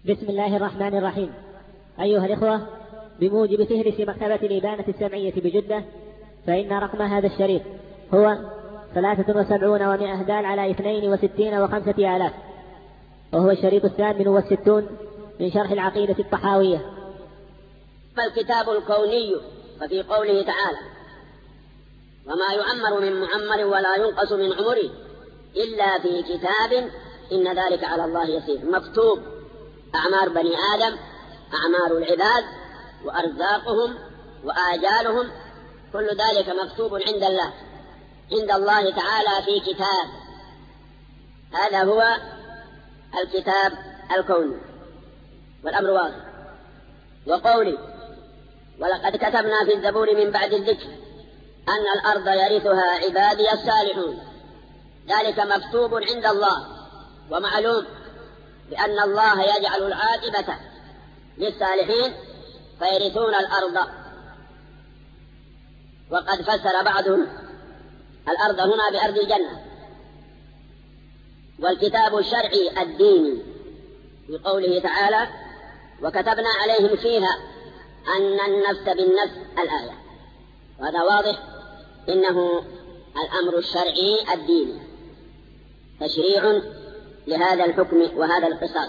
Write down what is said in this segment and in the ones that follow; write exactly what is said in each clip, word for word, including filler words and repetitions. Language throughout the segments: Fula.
بسم الله الرحمن الرحيم. أيها الإخوة، بموجب فهرس مكتبة الإبانة السمعية بجدة، فإن رقم هذا الشريط هو ثلاثة وسبعون ومائة دال على اثنين وستين وخمسة آلاف، وهو الشريط الثامن والستون من شرح العقيدة الطحاوية. الكتاب الكوني، ففي قوله تعالى: وما يعمر من معمر ولا ينقص من عمره إلا في كتاب إن ذلك على الله يسير. مكتوب أعمار بني آدم، أعمار العباد وأرزاقهم وآجالهم، كل ذلك مكتوب عند الله عند الله تعالى في كتاب. هذا هو الكتاب الكوني، والأمر واضح. وقولي: ولقد كتبنا في الزبور من بعد الذكر أن الأرض يرثها عبادي الصالحون، ذلك مكتوب عند الله، ومعلوم بأن الله يجعل العاقبة للصالحين فيرثون الأرض. وقد فسر بعضهم الأرض هنا بأرض الجنة. والكتاب الشرعي الديني بقوله تعالى: وكتبنا عليهم فيها أن النفس بالنفس، الآية. وهذا واضح إنه الأمر الشرعي الديني تشريع لهذا الحكم وهذا القصاص.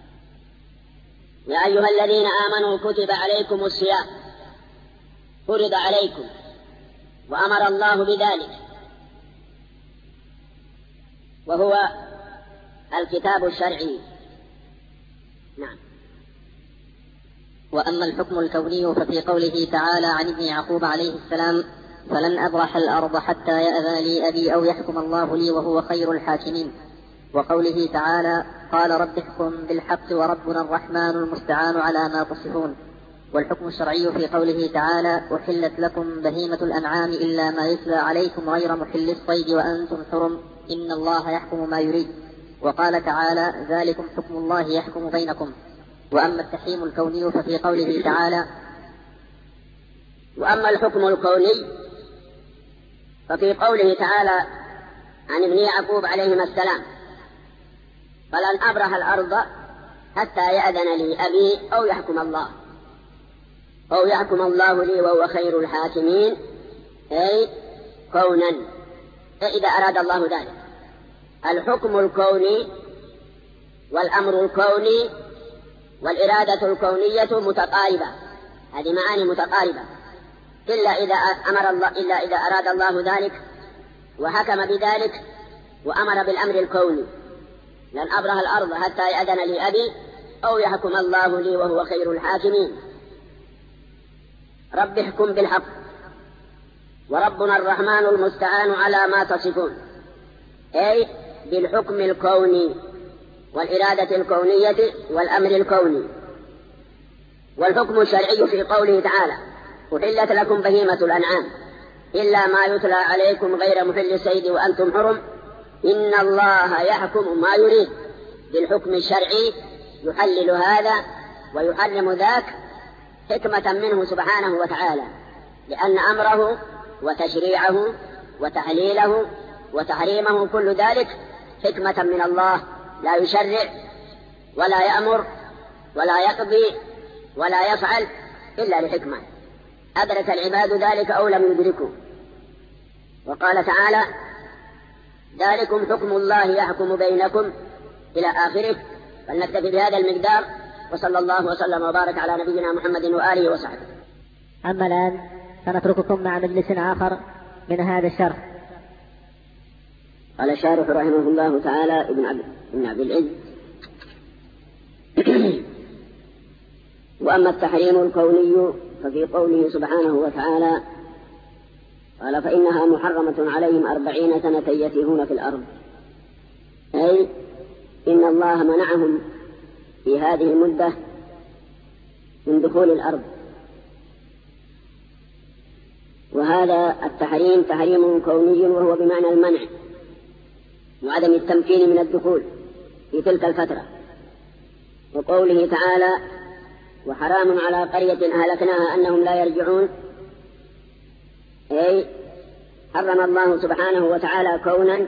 يا أيها الذين آمنوا كتب عليكم الصيام، فرض عليكم، وأمر الله بذلك، وهو الكتاب الشرعي. نعم. وأما الحكم الكوني ففي قوله تعالى عن ابن يعقوب عليه السلام: فلن أبرح الأرض حتى يأذن لي أبي أو يحكم الله لي وهو خير الحاكمين. وقوله تعالى: قال رب احكم بالحق وربنا الرحمن المستعان على ما تصفون. والحكم الشرعي في قوله تعالى: أحلت لكم بهيمة الأنعام إلا ما يتلى عليكم غير محل الصيد وأنتم حرم إن الله يحكم ما يريد. وقال تعالى: ذلكم حكم الله يحكم بينكم. وأما التحريم الكوني ففي قوله تعالى: وأما الحكم الكوني ففي قوله تعالى عن ابن يعقوب عليهما السلام: فلن أبرح الأرض حتى يأذن لي أبي أو يحكم الله أو يحكم الله لي وهو خير الحاكمين، أي كونا، إذا أراد الله ذلك. الحكم الكوني والأمر الكوني والإرادة الكونية متقاربة، هذه معاني متقاربة، إلا إذا أمر الله إلا إذا أراد الله ذلك وحكم بذلك وأمر بالأمر الكوني: لن أبرح الأرض حتى يأذن لي أبي أو يحكم الله لي وهو خير الحاكمين. رب احكم بالحق وربنا الرحمن المستعان على ما تصفون، أي بالحكم الكوني والإرادة الكونية والأمر الكوني. والحكم الشرعي في قوله تعالى: أحلت لكم بهيمة الأنعام إلا ما يتلى عليكم غير محل الصيد وأنتم حرم إن الله يحكم ما يريد. بالحكم الشرعي يحلل هذا ويحرم ذاك حكمة منه سبحانه وتعالى، لأن أمره وتشريعه وتحليله وتحريمه كل ذلك حكمة من الله، لا يشرع ولا يأمر ولا يقضي ولا يفعل إلا لحكمة أدرك العباد ذلك أو لم يدركوا. وقال تعالى: ذلكم حكم الله يحكم بينكم إلى آخره. فلنكتفي بهذا المقدار، وصلى الله وسلم وبارك على نبينا محمد وآله وصحبه. أما الآن سنترككم مع مجلس آخر من هذا الشرح. قال الشارح رحمه الله تعالى ابن عبد, ابن عبد العز: وأما التحريم الكوني ففي قوله سبحانه وتعالى: قال فإنها محرمة عليهم أربعين سنة يتيهون في الأرض، أي إن الله منعهم في هذه المدة من دخول الأرض. وهذا التحريم تحريم كوني، وهو بمعنى المنع وعدم التمكين من الدخول في تلك الفترة. وقوله تعالى: وحرام على قرية أهلكناها أنهم لا يرجعون، أي حرم الله سبحانه وتعالى كونا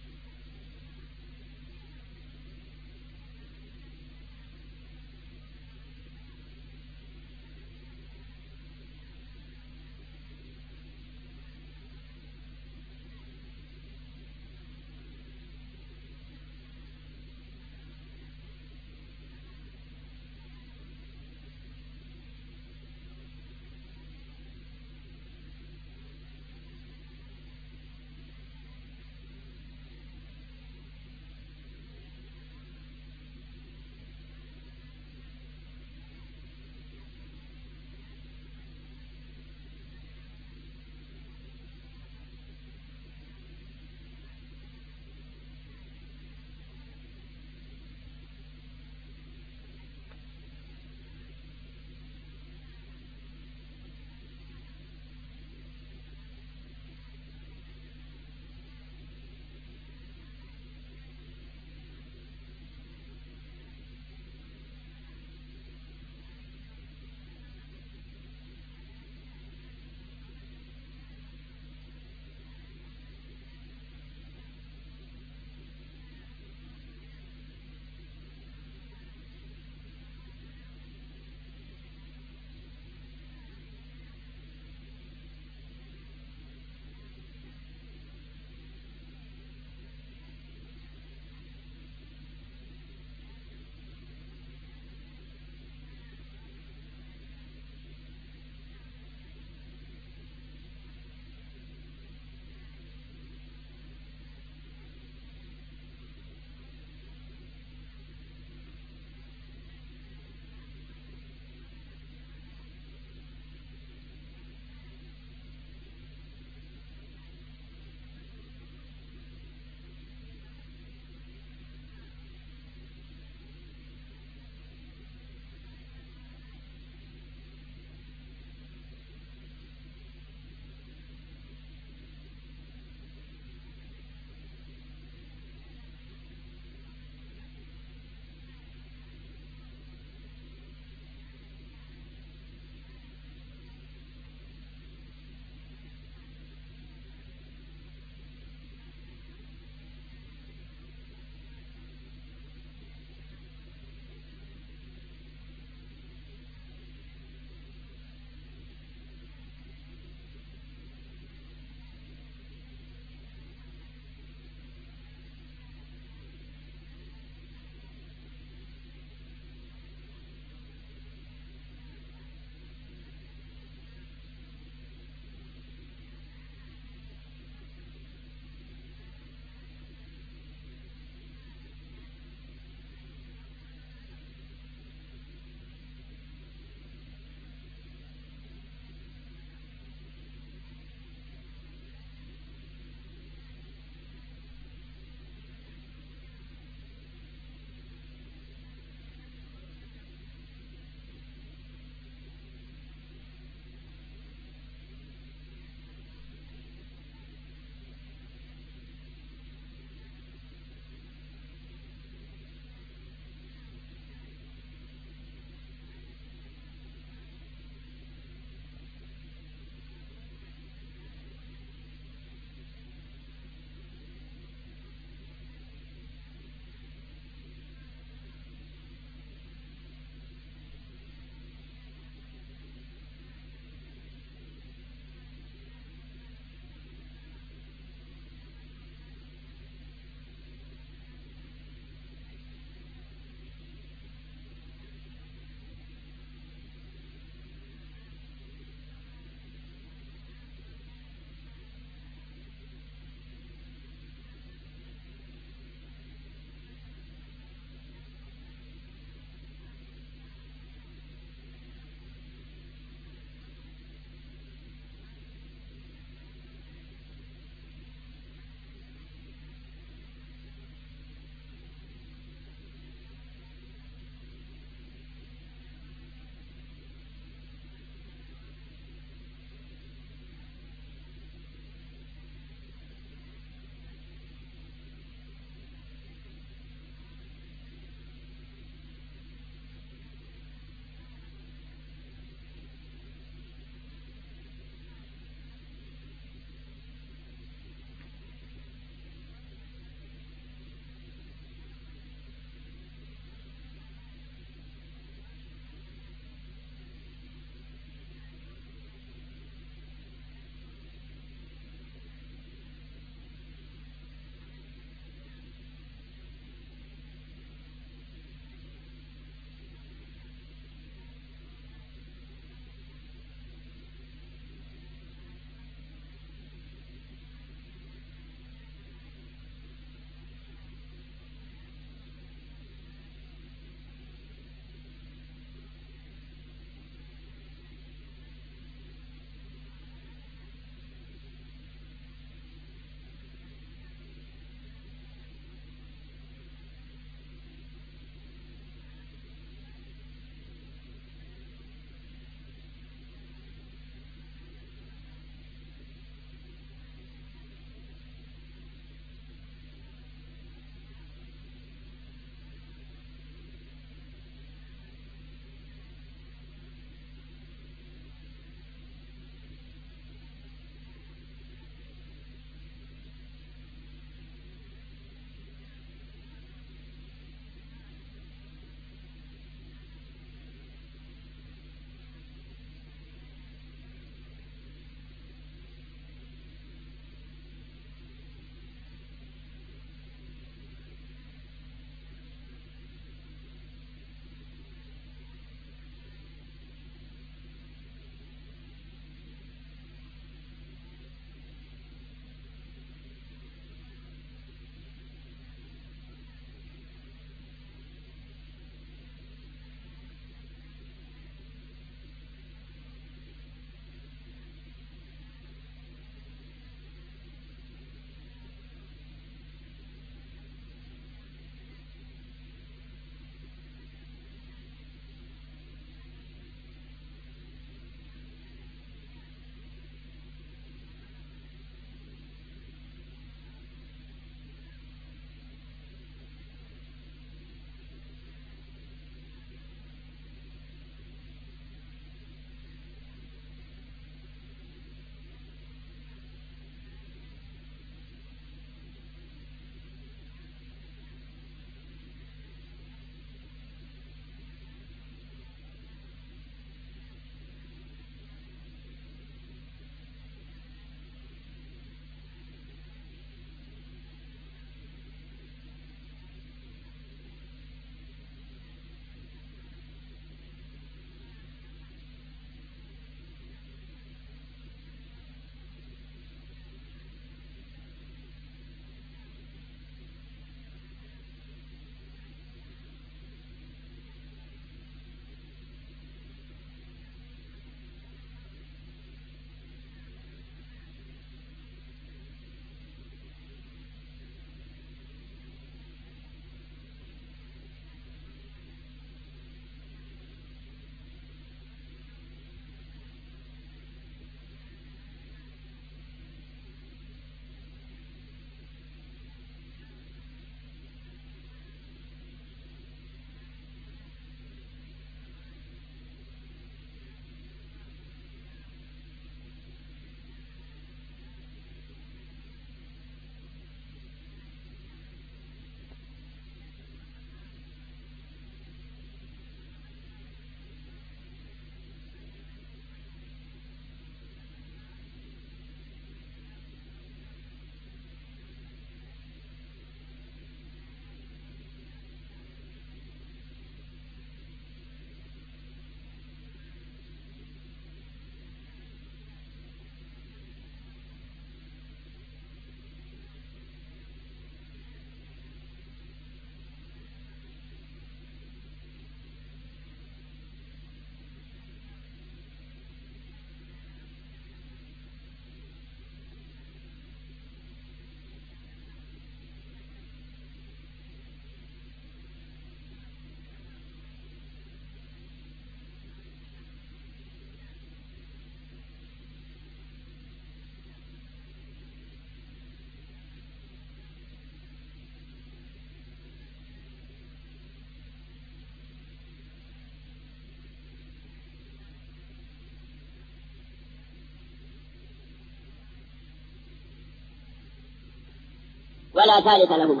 ولا ثالث لهما.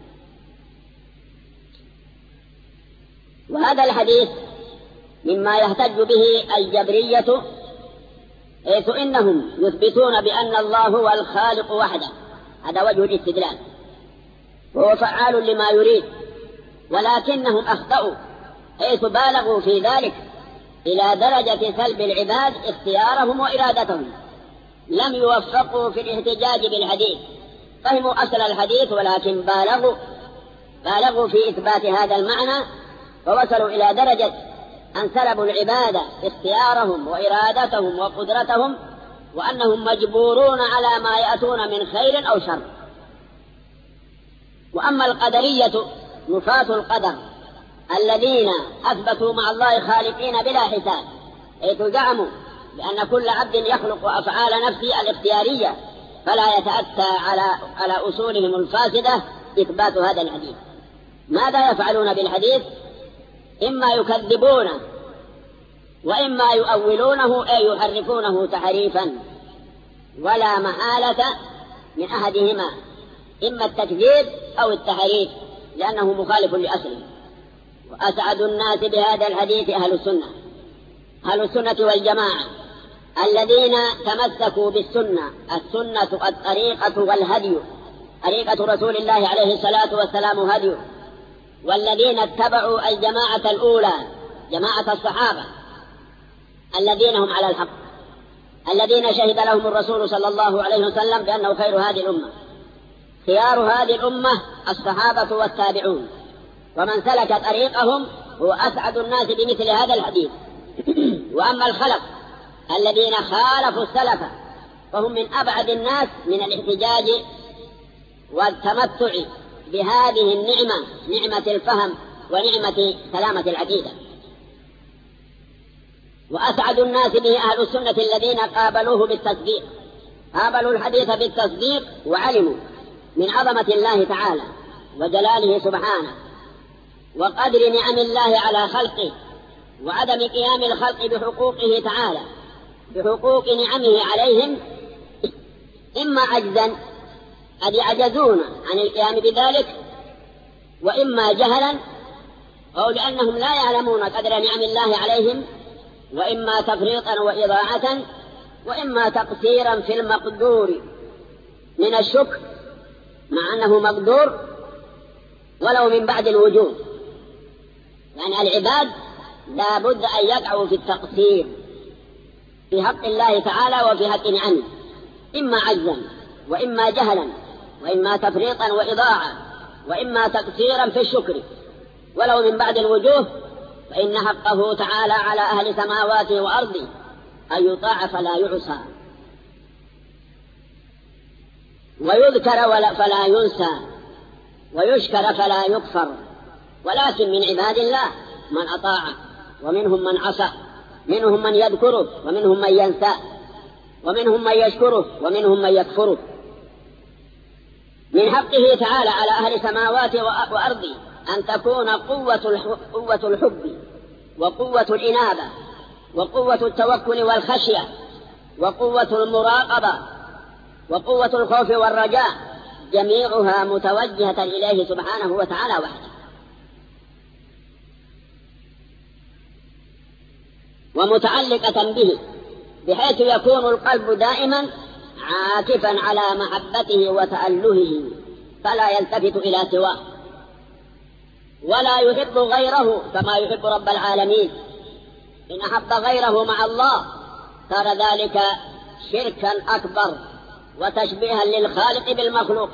وهذا الحديث مما يحتج به الجبرية، حيث إنهم يثبتون بأن الله هو الخالق وحده، هذا وجه الاستدلال، وهو فعال لما يريد، ولكنهم أخطأوا حيث بالغوا في ذلك إلى درجة سلب العباد اختيارهم وإرادتهم، لم يوفقوا في الاحتجاج بالحديث، فهموا أصل الحديث ولكن بالغوا بالغوا في إثبات هذا المعنى، ووصلوا إلى درجة أن سلبوا العبادة اختيارهم وإرادتهم وقدرتهم، وأنهم مجبورون على ما يأتون من خير أو شر. وأما القدرية نفاة القدر الذين أثبتوا مع الله خالقين بلا حساب، حيث زعموا بأن كل عبد يخلق أفعال نفسه الاختيارية، فلا يتأتى على على أصولهم الفاسدة إثبات هذا الحديث. ماذا يفعلون بالحديث؟ إما يكذبونه وإما يؤولونه أي يحرفونه تحريفا، ولا محالة من أحدهما، إما التكذيب أو التحريف، لأنه مخالف لأصله. وأسعد الناس بهذا الحديث أهل السنة أهل السنة والجماعة الذين تمسكوا بالسنة، السنة الطريقة والهدي، طريقة رسول الله عليه الصلاة والسلام هدي، والذين اتبعوا الجماعة الأولى جماعة الصحابة الذين هم على الحق، الذين شهد لهم الرسول صلى الله عليه وسلم بأنه خير هذه الأمة. خيار هذه الأمة الصحابة والتابعون، ومن سلك طريقهم هو أسعد الناس بمثل هذا الحديث. وأما الخلق الذين خالفوا السلف فهم من أبعد الناس من الاحتجاج والتمتع بهذه النعمة، نعمة الفهم ونعمة سلامة العقيدة. وأسعد الناس به أهل السنة الذين قابلوه بالتصديق، قابلوا الحديث بالتصديق وعلموا من عظمة الله تعالى وجلاله سبحانه وقدر نعم الله على خلقه، وعدم قيام الخلق بحقوقه تعالى بحقوق نعمه عليهم، إما عجزا قد يعجزون عن القيام بذلك، وإما جهلا أو لأنهم لا يعلمون قدر نعم الله عليهم، وإما تفريطا وإضاعة، وإما تقصيرا في المقدور من الشكر مع أنه مقدور ولو من بعد الوجود. يعني العباد لا بد أن يقعوا في التقصير في حق الله تعالى وفي حق نعمه، إما عجزا وإما جهلا وإما تفريطا وإضاعة وإما تقصيرا في الشكر ولو من بعد الوجوه، فإن حقه تعالى على أهل سماواته وأرضه أن يطاع فلا يعصى، ويذكر فلا ينسى، ويشكر فلا يكفر. ولكن من عباد الله من أطاع ومنهم من عصى، منهم من يذكره ومنهم من ينسى، ومنهم من يشكره ومنهم من يكفره. من حقه تعالى على أهل سماواته وأرضه أن تكون قوة قوة الحب وقوة الإنابة وقوة التوكل والخشية وقوة المراقبة وقوة الخوف والرجاء، جميعها متوجهة إليه سبحانه وتعالى وحده، ومتعلقة به، بحيث يكون القلب دائما عاكفا على محبته وتألهه، فلا يلتفت إلى سواه ولا يحب غيره كما يحب رب العالمين. إن أحب غيره مع الله صار ذلك شركا أكبر وتشبيها للخالق بالمخلوق.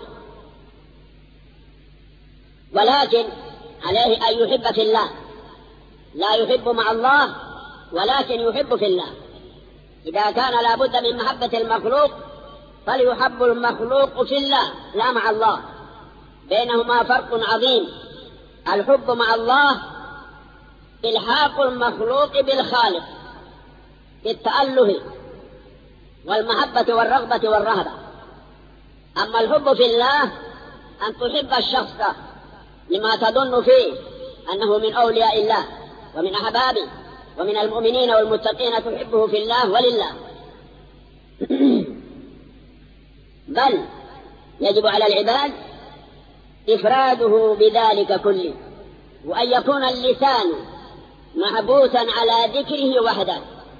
ولكن عليه أن يحب في الله، لا يحب مع الله ولكن يحب في الله. إذا كان لابد من محبة المخلوق فليحب المخلوق في الله لا مع الله، بينهما فرق عظيم. الحب مع الله إلحاق المخلوق بالخالق بالتأله والمحبة والرغبة والرهبة. أما الحب في الله أن تحب الشخص لما تظن فيه أنه من أولياء الله ومن أحبابه ومن المؤمنين والمتقين، تحبه في الله ولله. بل يجب على العباد إفراده بذلك كله، وأن يكون اللسان محبوسا على ذكره وحده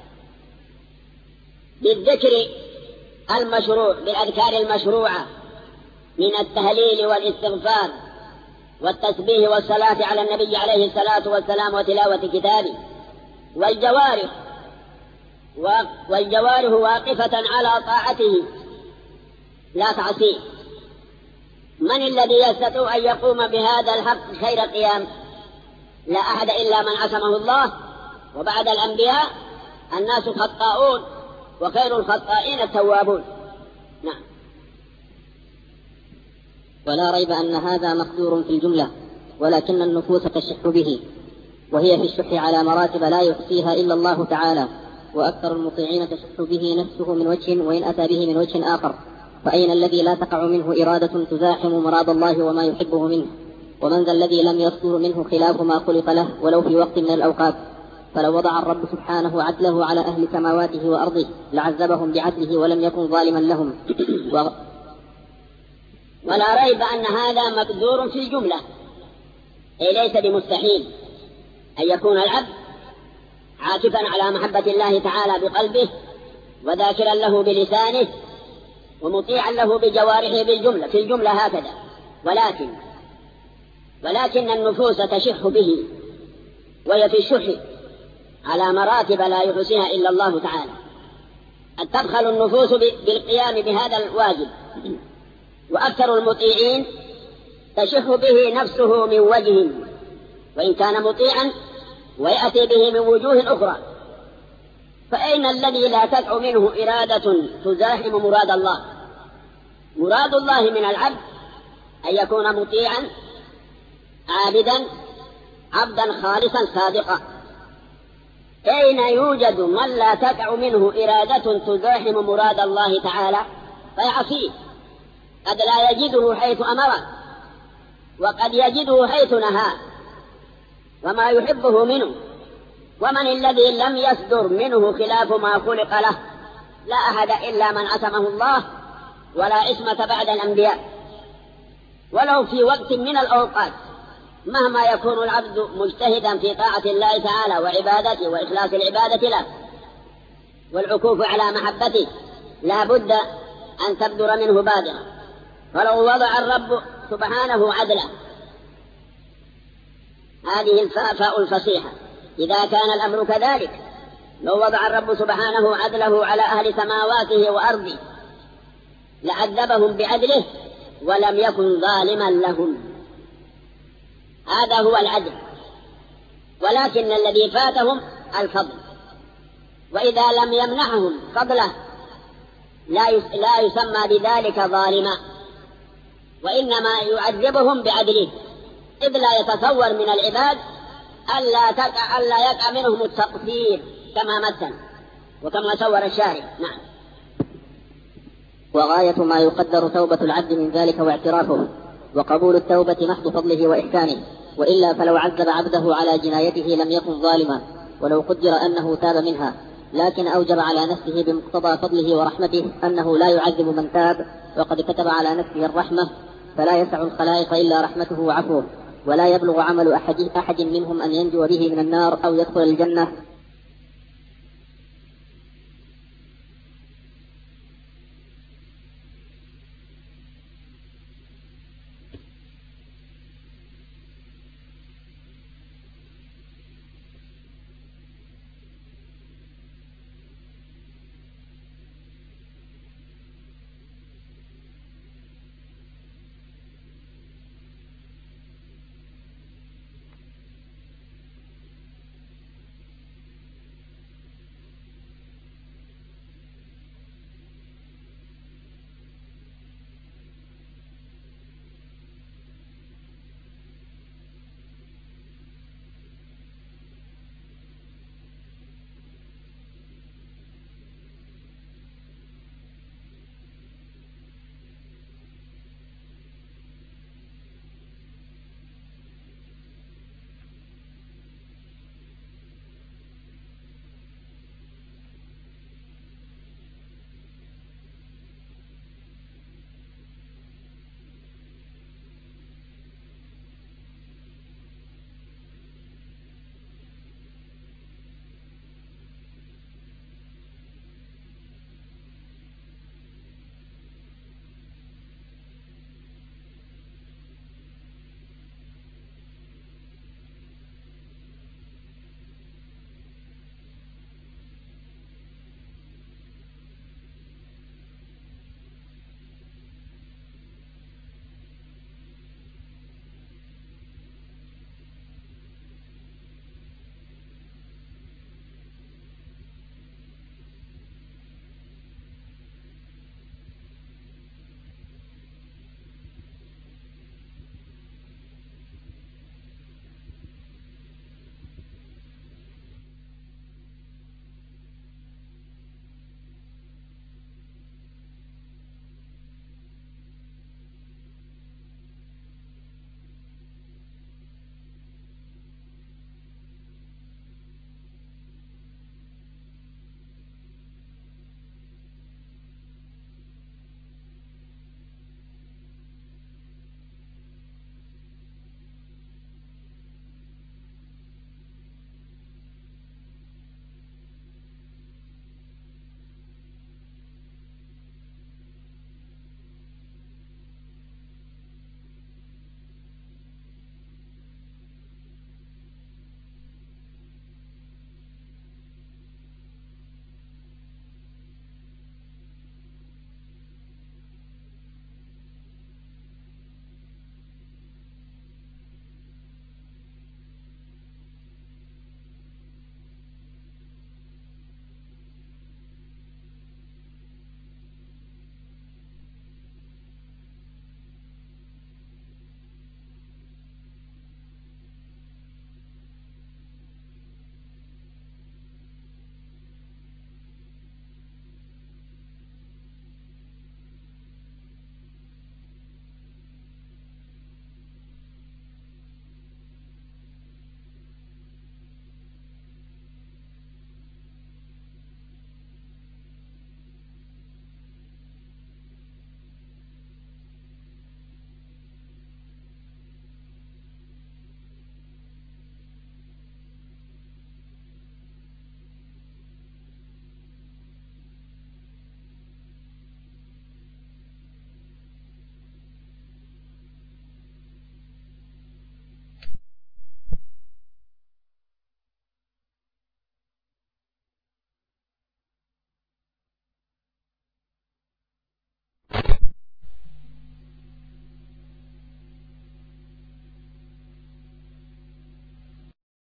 بالذكر المشروع، بالأذكار المشروعة من التهليل والاستغفار والتسبيح والصلاة على النبي عليه الصلاة والسلام وتلاوة كتابه، والجوارح والجوارح واقفة على طاعته لا تعصيه. من الذي يستطيع أن يقوم بهذا الحق خير قيام؟ لا أحد إلا من عصمه الله، وبعد الأنبياء الناس خطاؤون وخير الخطائين التوابون. نعم. ولا ريب أن هذا مقدور في الجملة، ولكن النفوس تشح به، وهي في الشح على مراتب لا يحصيها إلا الله تعالى، وأكثر المطيعين تشح به نفسه من وجه، وإن أتى به من وجه آخر، فأين الذي لا تقع منه إرادة تزاحم مراد الله وما يحبه منه؟ ومن ذا الذي لم يصدر منه خلاف ما خلق له ولو في وقت من الأوقات؟ فلو وضع الرب سبحانه عدله على أهل سماواته وأرضه لعذبهم بعدله ولم يكن ظالما لهم. و... ولا ريب أن هذا مقدور في الجملة، أي ليس بمستحيل أن يكون العبد عاكفا على محبة الله تعالى بقلبه، وذاكرا له بلسانه، ومطيعا له بجوارحه بالجملة في الجملة هكذا. ولكن ولكن النفوس تشح به، وهي في الشح على مراتب لا يحصيها إلا الله تعالى. أن تبخل النفوس بالقيام بهذا الواجب، وأكثر المطيعين تشح به نفسه من وجه، وإن كان مطيعا، ويأتي به من وجوه أخرى. فأين الذي لا تدع منه إرادة تزاحم مراد الله؟ مراد الله من العبد أن يكون مطيعا عابدا عبدا خالصا صادقا. أين يوجد من لا تدع منه إرادة تزاحم مراد الله تعالى فيعصيه؟ قد لا يجده حيث أمره، وقد يجده حيث نهاه، وما يحبه منه. ومن الذي لم يصدر منه خلاف ما خلق له؟ لا أحد إلا من عصمه الله، ولا عصمة بعد الأنبياء. ولو في وقت من الأوقات، مهما يكون العبد مجتهدا في طاعة الله تعالى وعبادته وإخلاص العبادة له والعكوف على محبته، لا بد أن تبدر منه بادرة. فلو وضع الرب سبحانه عدلا، هذه الفاء الفصيحة، إذا كان الأمر كذلك، لو وضع الرب سبحانه عدله على أهل سماواته وأرضه لعذبهم بعدله ولم يكن ظالما لهم. هذا هو العدل. ولكن الذي فاتهم الفضل، وإذا لم يمنحهم فضله لا يسمى بذلك ظالما، وإنما يعذبهم بعدله، إذ لا يتصور من العباد ألا تقع ألا يقع منهم التقصير كما مثل وكما صور الشارع. نعم. وغاية ما يقدر توبة العبد من ذلك واعترافه، وقبول التوبة محض فضله وإحسانه، وإلا فلو عذب عبده على جنايته لم يكن ظالما، ولو قدر أنه تاب منها، لكن أوجب على نفسه بمقتضى فضله ورحمته أنه لا يعذب من تاب، وقد كتب على نفسه الرحمة، فلا يسع الخلائق إلا رحمته وعفوه، ولا يبلغ عمل أحد, أحد منهم أن ينجو به من النار أو يدخل الجنة